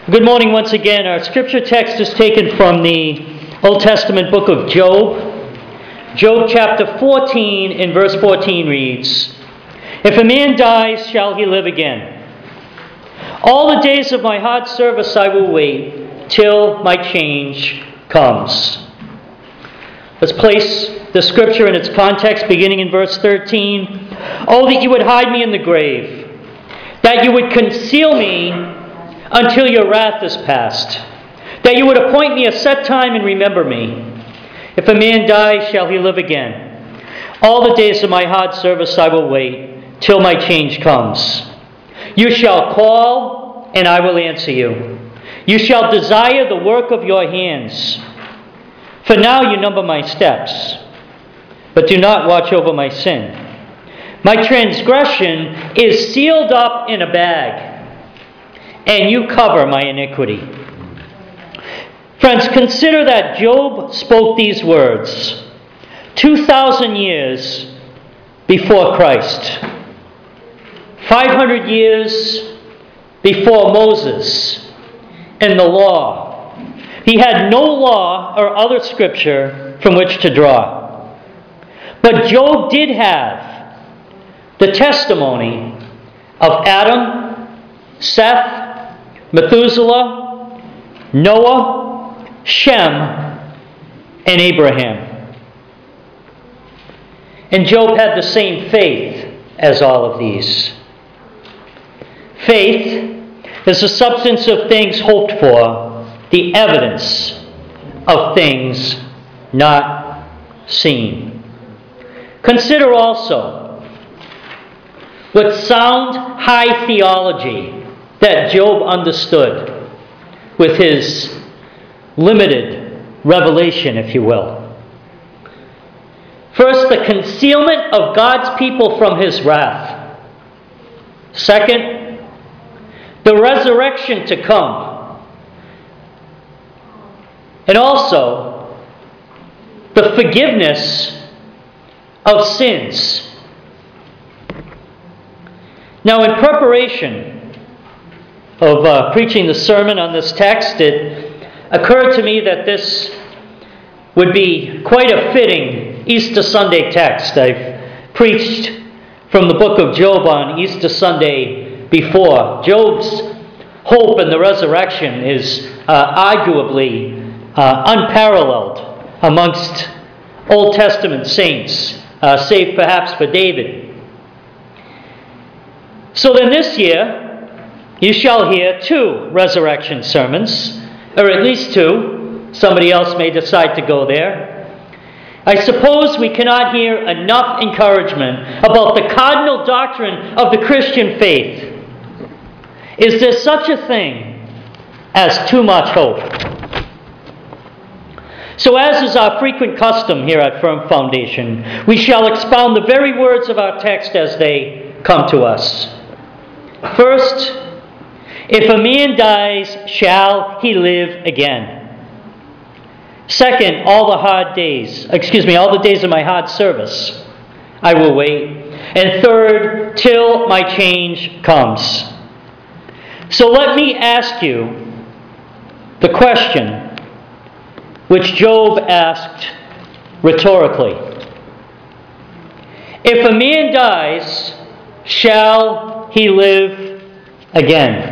Good morning once again. Our scripture text is taken from the Old Testament book of Job. Job chapter 14 and verse 14 reads, "If a man dies, shall he live again? All the days of my hard service I will wait till my change comes." Let's place the scripture in its context, beginning in verse 13. "Oh, that you would hide me in the grave, that you would conceal me until your wrath is past, that you would appoint me a set time and remember me. If a man dies, shall he live again? All the days of my hard service I will wait till my change comes. You shall call, and I will answer you. You shall desire the work of your hands. For now you number my steps, but do not watch over my sin. My transgression is sealed up in a bag, and you cover my iniquity." Friends, consider that Job spoke these words 2,000 years before Christ, 500 years before Moses and the law. He had no law or other scripture from which to draw. But Job did have the testimony of Adam, Seth, Methuselah, Noah, Shem, and Abraham. And Job had the same faith as all of these. Faith is the substance of things hoped for, the evidence of things not seen. Consider also what sound high theology that Job understood with his limited revelation, if you will. First, the concealment of God's people from his wrath. Second, the resurrection to come. And also, the forgiveness of sins. Now, in preparation of preaching the sermon on this text, it occurred to me that this would be quite a fitting Easter Sunday text. I've preached from the book of Job on Easter Sunday before. Job's hope in the resurrection is arguably unparalleled amongst Old Testament saints, save perhaps for David. So then this year, you shall hear 2 resurrection sermons, or at least 2. Somebody else may decide to go there. I suppose we cannot hear enough encouragement about the cardinal doctrine of the Christian faith. Is there such a thing as too much hope? So as is our frequent custom here at Firm Foundation, we shall expound the very words of our text as they come to us. First, if a man dies, shall he live again? Second, all the days of my hard service I will wait. And third, till my change comes. So let me ask you the question which Job asked rhetorically. If a man dies, shall he live again?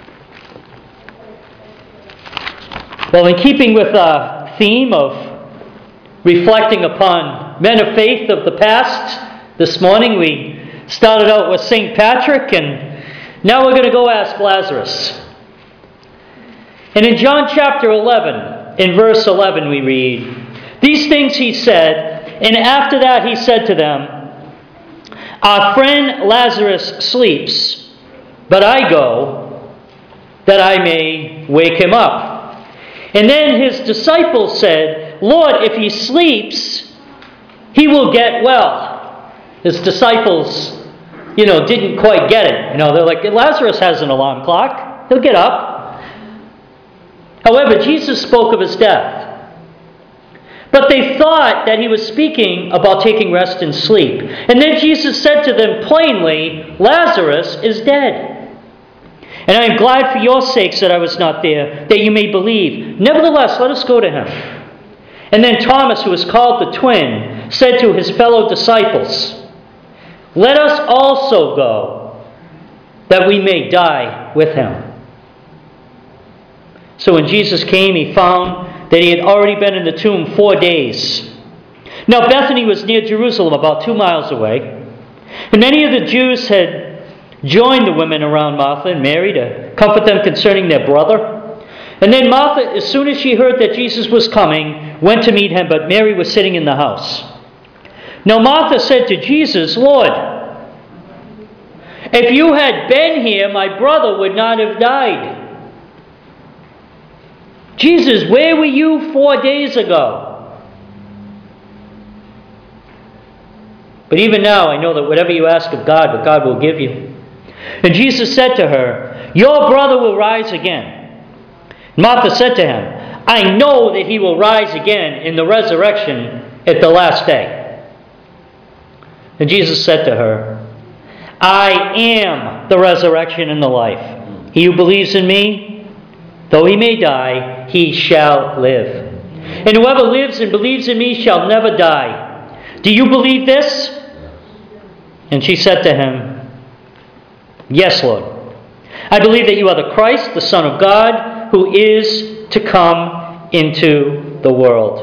Well, in keeping with the theme of reflecting upon men of faith of the past, this morning we started out with St. Patrick, and now we're going to go ask Lazarus. And in John chapter 11, in verse 11 we read, "These things he said, and after that he said to them, 'Our friend Lazarus sleeps, but I go that I may wake him up.' And then his disciples said, 'Lord, if he sleeps, he will get well.'" His disciples, didn't quite get it. They're like, "Lazarus has an alarm clock. He'll get up." However, Jesus spoke of his death. But they thought that he was speaking about taking rest and sleep. And then Jesus said to them plainly, "Lazarus is dead. And I am glad for your sakes that I was not there, that you may believe. Nevertheless, let us go to him." And then Thomas, who is called the twin, said to his fellow disciples, "Let us also go, that we may die with him." So when Jesus came, he found that he had already been in the tomb 4 days. Now Bethany was near Jerusalem, about 2 miles away. And many of the Jews had joined the women around Martha and Mary to comfort them concerning their brother. And then Martha, as soon as she heard that Jesus was coming, went to meet him, but Mary was sitting in the house. Now Martha said to Jesus, "Lord, if you had been here, my brother would not have died." "Jesus, where were you 4 days ago?" But even now I know that whatever you ask of God, but God will give you. And Jesus said to her, "Your brother will rise again." Martha said to him, "I know that he will rise again in the resurrection at the last day." And Jesus said to her, "I am the resurrection and the life. He who believes in me, though he may die, he shall live. And whoever lives and believes in me shall never die. Do you believe this?" And she said to him, "Yes, Lord. I believe that you are the Christ, the Son of God, who is to come into the world."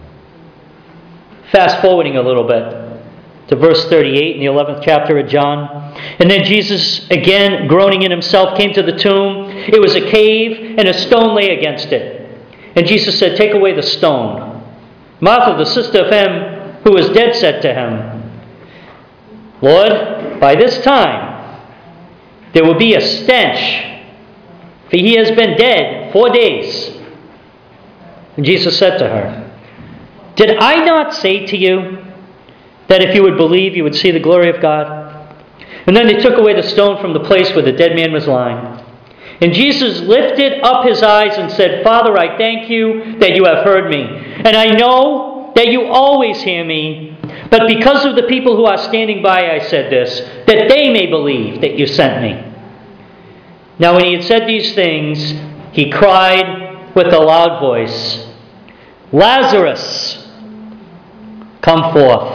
Fast forwarding a little bit to verse 38 in the 11th chapter of John. "And then Jesus, again groaning in himself, came to the tomb. It was a cave, and a stone lay against it. And Jesus said, 'Take away the stone.' Martha, the sister of him who was dead, said to him, 'Lord, by this time there will be a stench, for he has been dead 4 days.' And Jesus said to her, 'Did I not say to you that if you would believe, you would see the glory of God?' And then they took away the stone from the place where the dead man was lying. And Jesus lifted up his eyes and said, 'Father, I thank you that you have heard me. And I know that you always hear me. But because of the people who are standing by, I said this, that they may believe that you sent me.' Now when he had said these things, he cried with a loud voice, 'Lazarus, come forth.'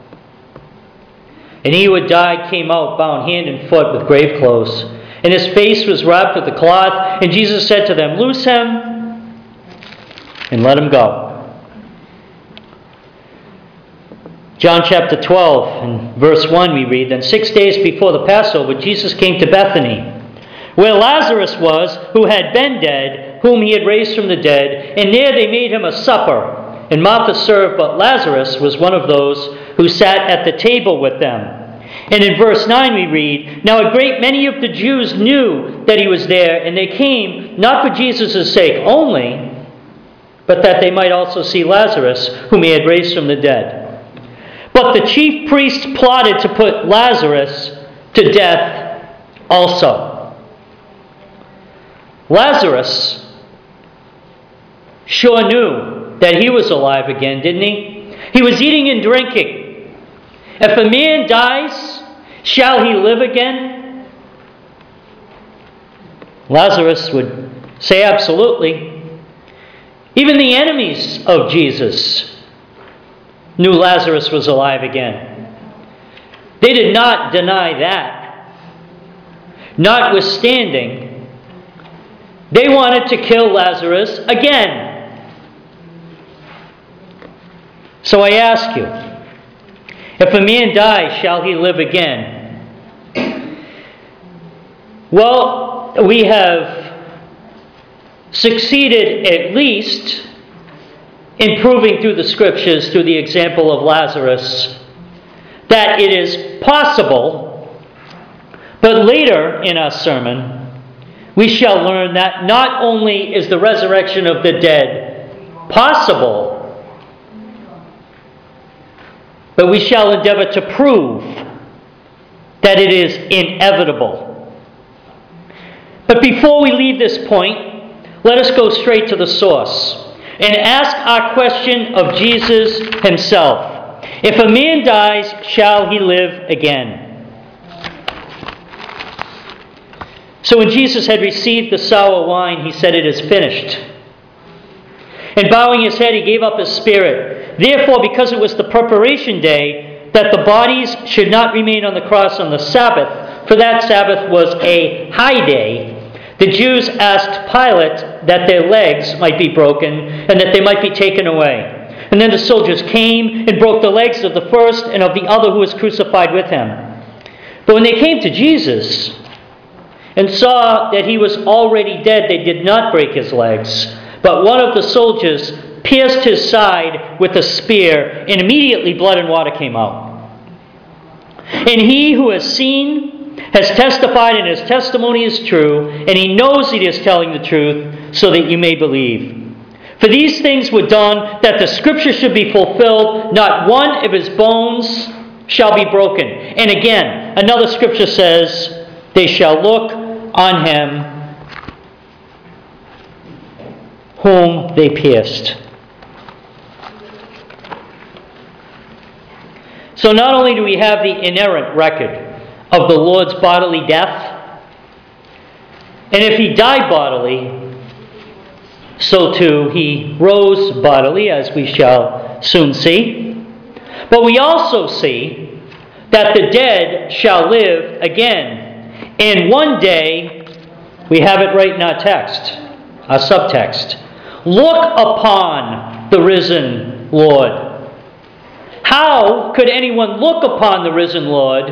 And he who had died came out, bound hand and foot with grave clothes, and his face was wrapped with a cloth. And Jesus said to them, 'Loose him and let him go.'" John chapter 12 and verse 1 we read, "Then 6 days before the Passover, Jesus came to Bethany, where Lazarus was, who had been dead, whom he had raised from the dead. And there they made him a supper. And Martha served, but Lazarus was one of those who sat at the table with them." And in verse 9 we read, "Now a great many of the Jews knew that he was there, and they came not for Jesus' sake only, but that they might also see Lazarus, whom he had raised from the dead. But the chief priests plotted to put Lazarus to death also." Lazarus sure knew that he was alive again, didn't he? He was eating and drinking. If a man dies, shall he live again? Lazarus would say absolutely. Even the enemies of Jesus knew Lazarus was alive again. They did not deny that. Notwithstanding, they wanted to kill Lazarus again. So I ask you, if a man dies, shall he live again? Well, we have succeeded at least in proving through the Scriptures, through the example of Lazarus, that it is possible. But later in our sermon, we shall learn that not only is the resurrection of the dead possible, but we shall endeavor to prove that it is inevitable. But before we leave this point, let us go straight to the source and ask our question of Jesus himself. If a man dies, shall he live again? So when Jesus had received the sour wine, he said, "It is finished." And bowing his head, he gave up his spirit. Therefore, because it was the preparation day, that the bodies should not remain on the cross on the Sabbath, for that Sabbath was a high day, the Jews asked Pilate that their legs might be broken and that they might be taken away. And then the soldiers came and broke the legs of the first and of the other who was crucified with him. But when they came to Jesus and saw that he was already dead, they did not break his legs. But one of the soldiers pierced his side with a spear, and immediately blood and water came out. And he who has seen has testified, and his testimony is true, and he knows he is telling the truth, so that you may believe. For these things were done that the scripture should be fulfilled, not one of his bones shall be broken. And again, another scripture says, they shall look on him whom they pierced. So not only do we have the inerrant record of the Lord's bodily death, and if he died bodily, so too he rose bodily, as we shall soon see. But we also see that the dead shall live again. And one day, we have it right in our text, our subtext. Look upon the risen Lord. How could anyone look upon the risen Lord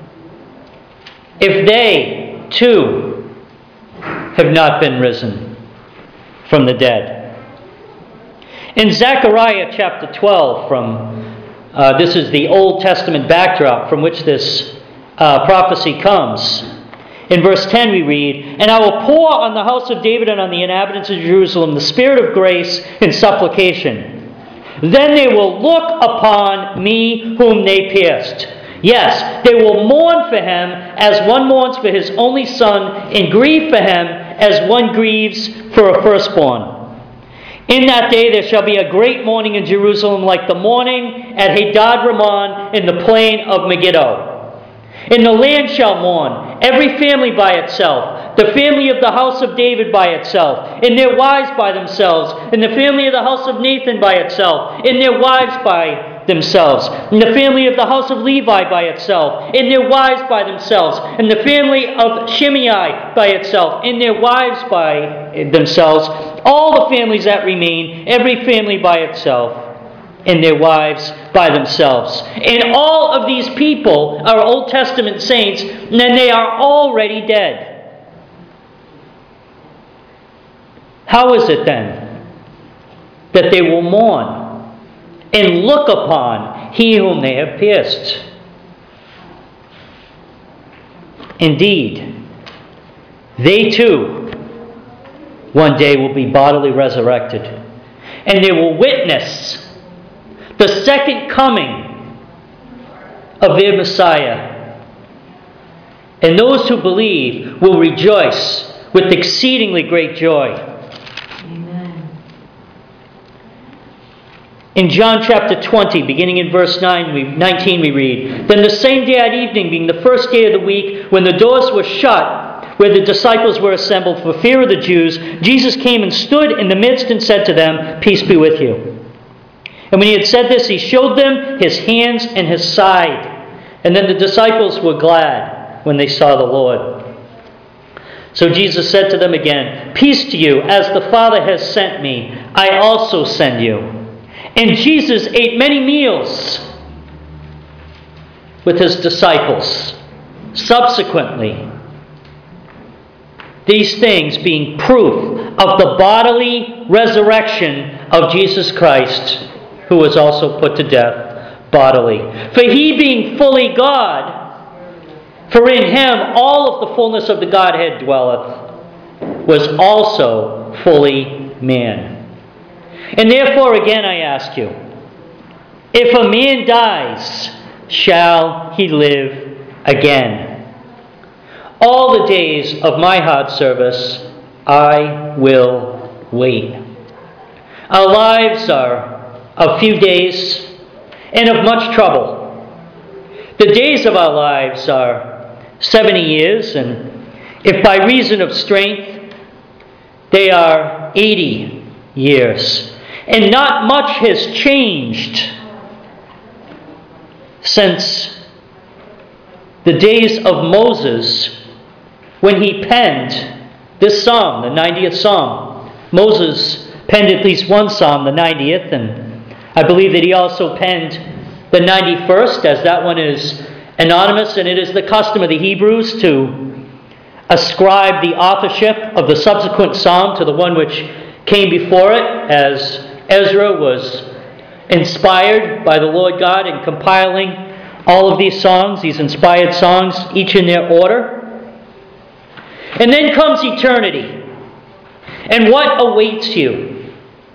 if they, too, have not been risen from the dead? In Zechariah chapter 12, this is the Old Testament backdrop from which this prophecy comes. In verse 10 we read, "And I will pour on the house of David and on the inhabitants of Jerusalem the spirit of grace and supplication. Then they will look upon me whom they pierced. Yes, they will mourn for him as one mourns for his only son, and grieve for him as one grieves for a firstborn. In that day there shall be a great mourning in Jerusalem, like the mourning at Hadad Rimmon in the plain of Megiddo. And the land shall mourn, every family by itself, the family of the house of David by itself, and their wives by themselves, and the family of the house of Nathan by itself, and their wives by themselves, and the family of the house of Levi by itself, and their wives by themselves, and the family of Shimei by itself, and their wives by themselves, all the families that remain, every family by itself, and their wives by themselves." And all of these people are Old Testament saints, and they are already dead. How is it then that they will mourn and look upon he whom they have pierced? Indeed, they too one day will be bodily resurrected, and they will witness the second coming of their Messiah. And those who believe will rejoice with exceedingly great joy. Amen. In John chapter 20, beginning in verse 19, we read, "Then the same day at evening, being the first day of the week, when the doors were shut, where the disciples were assembled for fear of the Jews, Jesus came and stood in the midst and said to them, 'Peace be with you.' And when he had said this, he showed them his hands and his side. And then the disciples were glad when they saw the Lord. So Jesus said to them again, 'Peace to you, as the Father has sent me, I also send you.' And Jesus ate many meals with his disciples subsequently. These things being proof of the bodily resurrection of Jesus Christ, who was also put to death bodily. For he being fully God, for in him all of the fullness of the Godhead dwelleth, was also fully man. And therefore again I ask you, if a man dies, shall he live again? All the days of my hard service I will wait. Our lives are of few days and of much trouble. The days of our lives are 70 years, and If by reason of strength they are 80 years. And not much has changed since the days of Moses when he penned this psalm, the 90th Psalm. Moses penned at least one psalm, the 90th, and I believe that he also penned the 91st, as that one is anonymous, and it is the custom of the Hebrews to ascribe the authorship of the subsequent psalm to the one which came before it, as Ezra was inspired by the Lord God in compiling all of these songs, these inspired songs, each in their order. And then comes eternity. And what awaits you?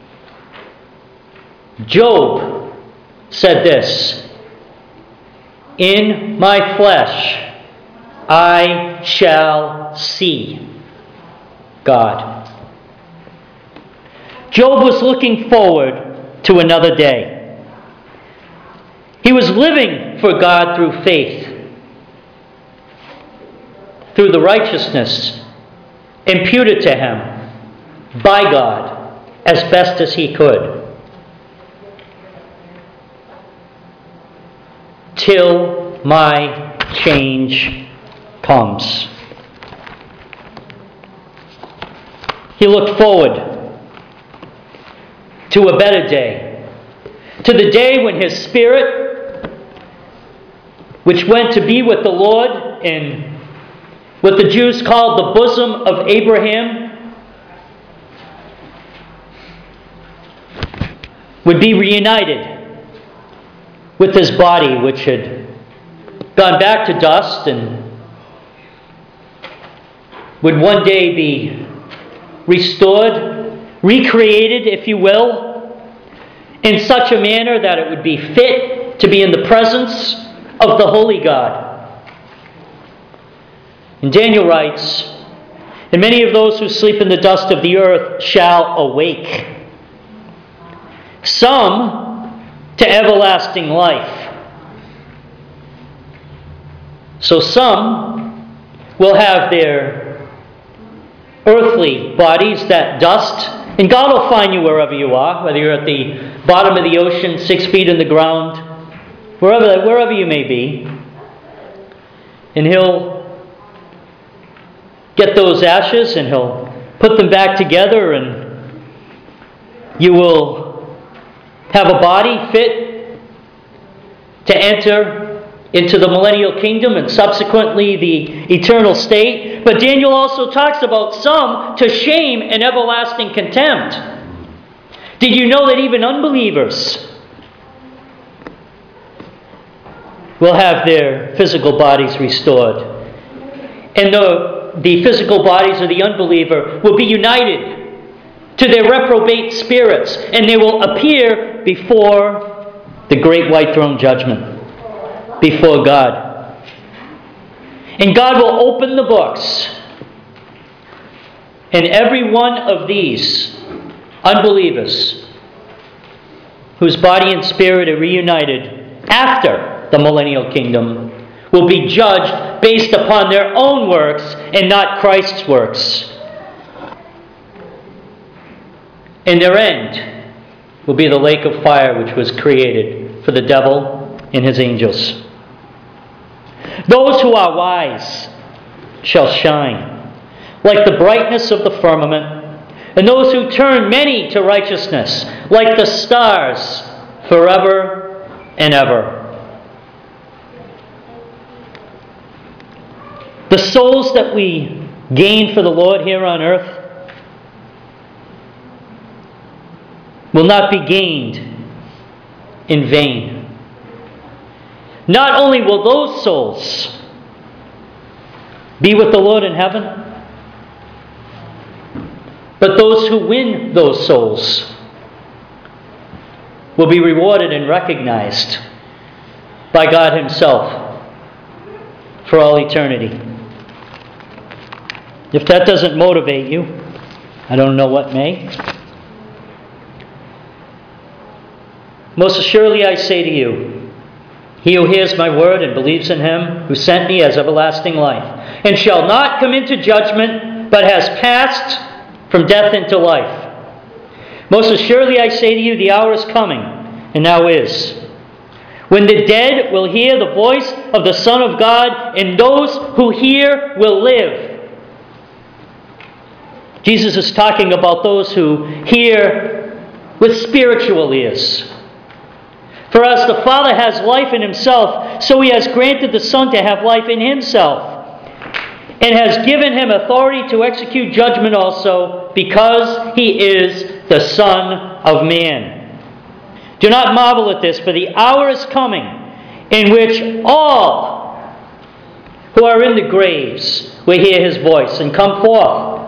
Job said this, "In my flesh I shall see God." Job was looking forward to another day. He was living for God through faith, through the righteousness imputed to him by God as best as he could. Till my change comes. He looked forward to a better day, to the day when his spirit, which went to be with the Lord in what the Jews called the bosom of Abraham, would be reunited with his body, which had gone back to dust and would one day be restored, recreated, if you will, in such a manner that it would be fit to be in the presence of the Holy God. And Daniel writes, "And many of those who sleep in the dust of the earth shall awake, some to everlasting life." So some will have their earthly bodies, that dust, and God will find you wherever you are, whether you're at the bottom of the ocean, 6 feet in the ground, wherever you may be. And He'll get those ashes and He'll put them back together, and you will have a body fit to enter into the millennial kingdom and subsequently the eternal state. But Daniel also talks about some to shame and everlasting contempt. Did you know that even unbelievers will have their physical bodies restored? And the physical bodies of the unbeliever will be united to their reprobate spirits, and they will appear before the great white throne judgment, before God. And God will open the books, and every one of these unbelievers whose body and spirit are reunited after the millennial kingdom will be judged based upon their own works and not Christ's works. And their end will be the lake of fire which was created for the devil and his angels. Those who are wise shall shine like the brightness of the firmament, and those who turn many to righteousness like the stars forever and ever. The souls that we gain for the Lord here on earth will not be gained in vain. Not only will those souls be with the Lord in heaven, but those who win those souls will be rewarded and recognized by God Himself for all eternity. If that doesn't motivate you, I don't know what may. Most assuredly I say to you, he who hears my word and believes in Him who sent me has everlasting life, and shall not come into judgment, but has passed from death into life. Most assuredly I say to you, the hour is coming, and now is, when the dead will hear the voice of the Son of God, and those who hear will live. Jesus is talking about those who hear with spiritual ears. For as the Father has life in himself, so he has granted the Son to have life in himself, and has given him authority to execute judgment also, because he is the Son of Man. Do not marvel at this, for the hour is coming in which all who are in the graves will hear his voice and come forth.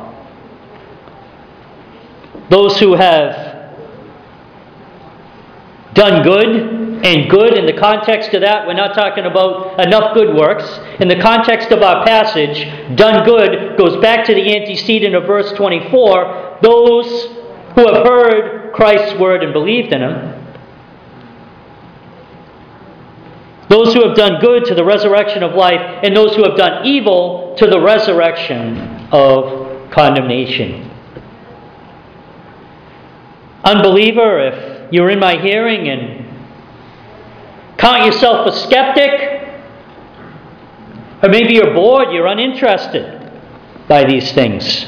Those who have done good, and good in the context of that, we're not talking about enough good works. In the context of our passage, done good goes back to the antecedent of verse 24. Those who have heard Christ's word and believed in him. Those who have done good to the resurrection of life, and those who have done evil to the resurrection of condemnation. Unbeliever, if you're in my hearing and count yourself a skeptic, or maybe you're bored, you're uninterested by these things.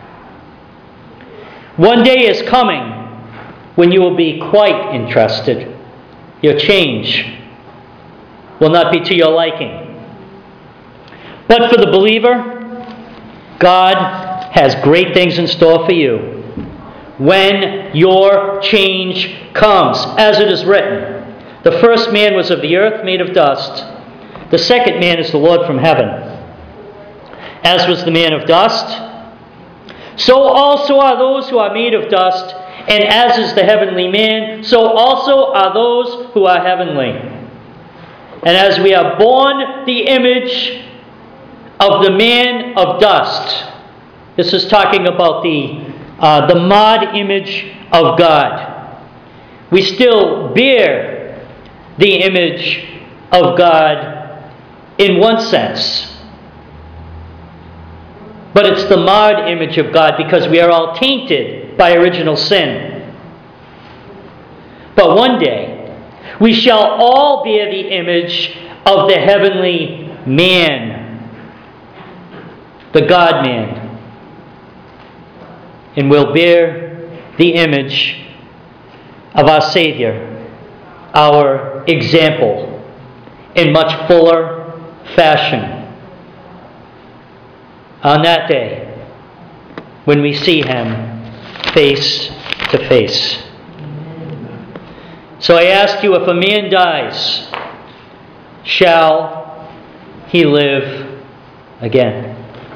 One day is coming when you will be quite interested. Your change will not be to your liking. But for the believer, God has great things in store for you when your change comes, as it is written. The first man was of the earth, made of dust. The second man is the Lord from heaven. As was the man of dust, so also are those who are made of dust, and as is the heavenly man, so also are those who are heavenly. And as we are born the image of the man of dust, this is talking about the marred image of God. We still bear the image of God in one sense. But it's the marred image of God because we are all tainted by original sin. But one day, we shall all bear the image of the heavenly man, the God-man, and will bear the image of our Savior, our example, in much fuller fashion. On that day, when we see him face to face. So I ask you, if a man dies, shall he live again?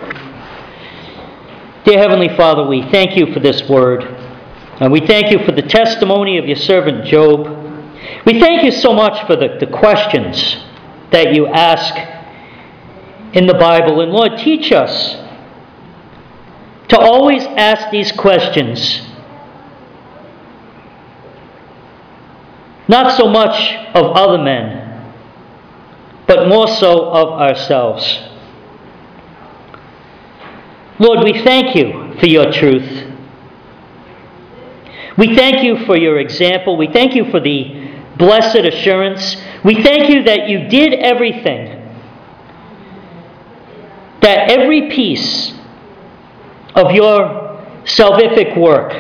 Dear Heavenly Father, we thank you for this word. And we thank you for the testimony of your servant Job. We thank you so much for the questions that you ask in the Bible. And Lord, teach us to always ask these questions, not so much of other men, but more so of ourselves. Lord, we thank you for your truth. We thank you for your example. We thank you for the blessed assurance. We thank you that you did everything, that every piece of your salvific work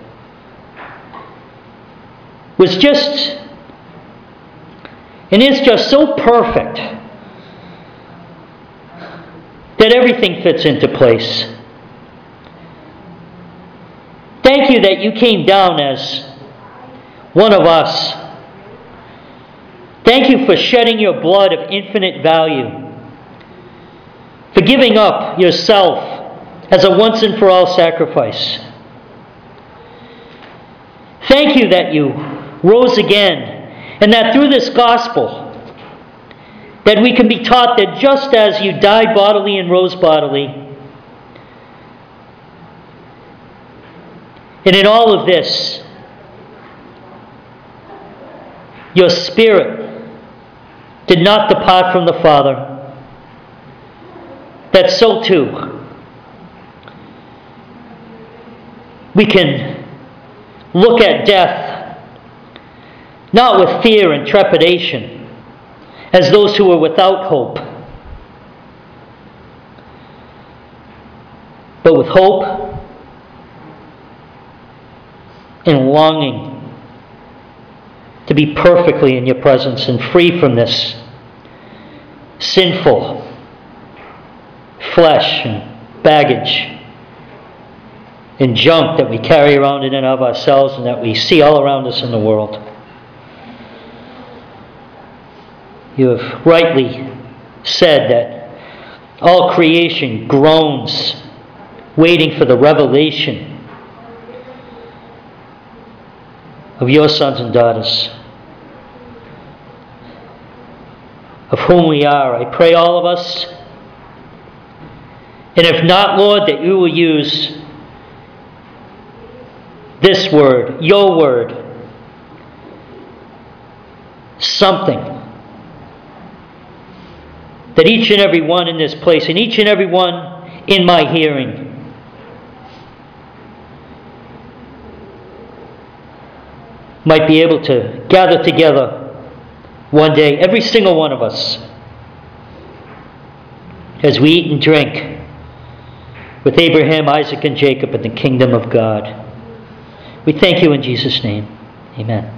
was just, and is just so perfect that everything fits into place. Thank you that you came down as one of us. Thank you for shedding your blood of infinite value, for giving up yourself as a once and for all sacrifice. Thank you that you rose again, and that through this gospel, that we can be taught that just as you died bodily and rose bodily, and in all of this, your Spirit did not depart from the Father, that so too we can look at death not with fear and trepidation as those who are without hope, but with hope and longing to be perfectly in your presence and free from this sinful flesh and baggage and junk that we carry around in and of ourselves and that we see all around us in the world. You have rightly said that all creation groans, waiting for the revelation of your sons and daughters, of whom we are. I pray all of us, and if not, Lord, that you will use this word, your word, something that each and every one in this place and each and every one in my hearing might be able to gather together one day, every single one of us, as we eat and drink with Abraham, Isaac, and Jacob in the kingdom of God. We thank you in Jesus' name. Amen.